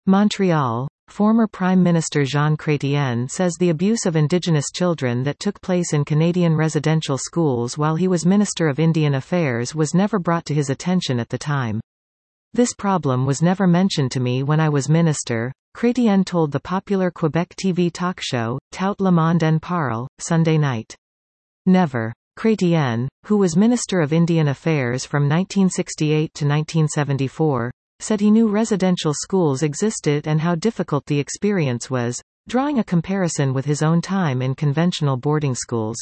Montreal. Former Prime Minister Jean Chrétien says the abuse of Indigenous children that took place in Canadian residential schools while he was Minister of Indian Affairs was never brought to his attention at the time. This problem was never mentioned to me when I was minister, Chrétien told the popular Quebec TV talk show, Tout le monde en parle, Sunday night. Never. Chrétien, who was Minister of Indian Affairs from 1968 to 1974, said he knew residential schools existed and how difficult the experience was, drawing a comparison with his own time in conventional boarding schools.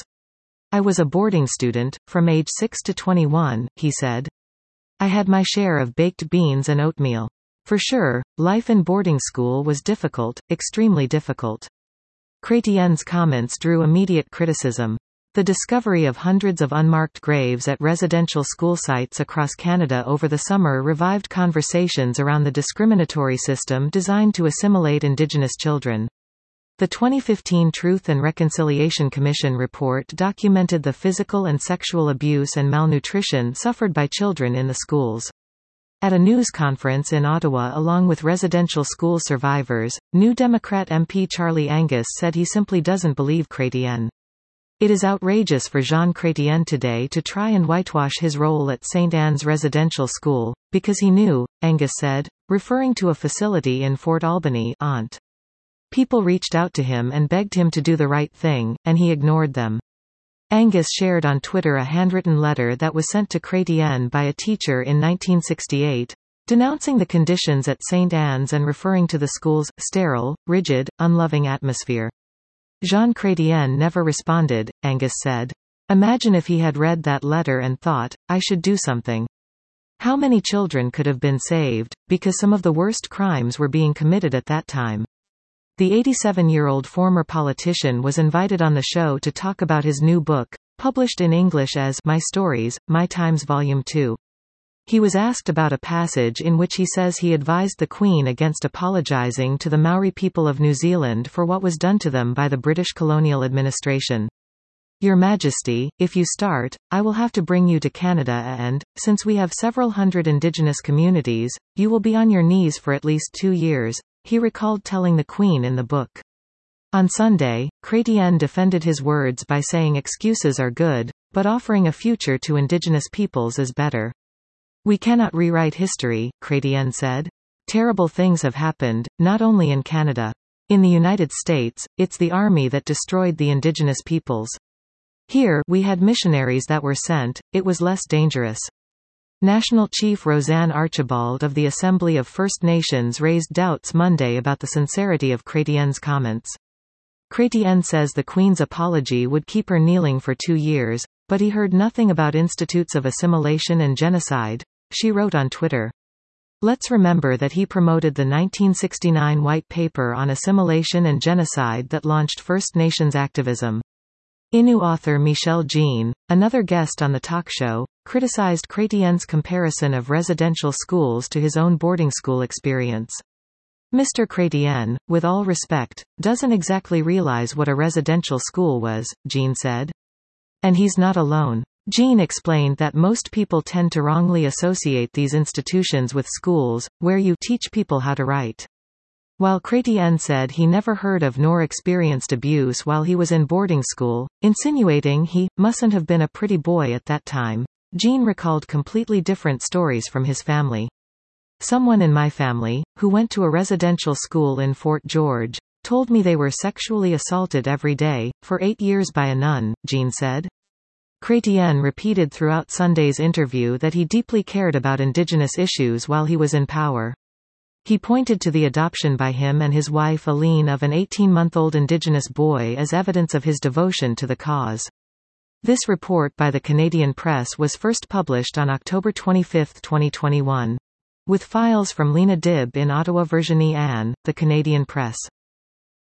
I was a boarding student, from age 6 to 21, he said. I had my share of baked beans and oatmeal. For sure, life in boarding school was difficult, extremely difficult. Chrétien's comments drew immediate criticism. The discovery of hundreds of unmarked graves at residential school sites across Canada over the summer revived conversations around the discriminatory system designed to assimilate Indigenous children. The 2015 Truth and Reconciliation Commission report documented the physical and sexual abuse and malnutrition suffered by children in the schools. At a news conference in Ottawa along with residential school survivors, New Democrat MP Charlie Angus said he simply doesn't believe Chrétien. It is outrageous for Jean Chrétien today to try and whitewash his role at St. Anne's Residential School, because he knew, Angus said, referring to a facility in Fort Albany, Ont. People reached out to him and begged him to do the right thing, and he ignored them. Angus shared on Twitter a handwritten letter that was sent to Chrétien by a teacher in 1968, denouncing the conditions at St. Anne's and referring to the school's sterile, rigid, unloving atmosphere. Jean Chrétien never responded, Angus said. Imagine if he had read that letter and thought, I should do something. How many children could have been saved, because some of the worst crimes were being committed at that time. The 87-year-old former politician was invited on the show to talk about his new book, published in English as My Stories, My Times Volume 2. He was asked about a passage in which he says he advised the Queen against apologising to the Maori people of New Zealand for what was done to them by the British colonial administration. Your Majesty, if you start, I will have to bring you to Canada and, since we have several hundred Indigenous communities, you will be on your knees for at least 2 years, he recalled telling the Queen in the book. On Sunday, Chrétien defended his words by saying excuses are good, but offering a future to Indigenous peoples is better. We cannot rewrite history, Chrétien said. Terrible things have happened, not only in Canada. In the United States, it's the army that destroyed the Indigenous peoples. Here, we had missionaries that were sent, it was less dangerous. National Chief Roseanne Archibald of the Assembly of First Nations raised doubts Monday about the sincerity of Chrétien's comments. Chrétien says the Queen's apology would keep her kneeling for 2 years, but he heard nothing about institutes of assimilation and genocide, she wrote on Twitter. Let's remember that he promoted the 1969 White Paper on Assimilation and Genocide that launched First Nations activism. Innu author Michel Jean, another guest on the talk show, criticized Chrétien's comparison of residential schools to his own boarding school experience. Mr. Chrétien, with all respect, doesn't exactly realize what a residential school was, Jean said. And he's not alone. Jean explained that most people tend to wrongly associate these institutions with schools, where you teach people how to write. While Chrétien said he never heard of nor experienced abuse while he was in boarding school, insinuating he mustn't have been a pretty boy at that time, Jean recalled completely different stories from his family. Someone in my family, who went to a residential school in Fort George, told me they were sexually assaulted every day, for 8 years by a nun, Jean said. Chrétien repeated throughout Sunday's interview that he deeply cared about Indigenous issues while he was in power. He pointed to the adoption by him and his wife Aline of an 18-month-old Indigenous boy as evidence of his devotion to the cause. This report by the Canadian Press was first published on October 25, 2021. With files from Lena Dibb in Ottawa. Virginie Anne, The Canadian Press.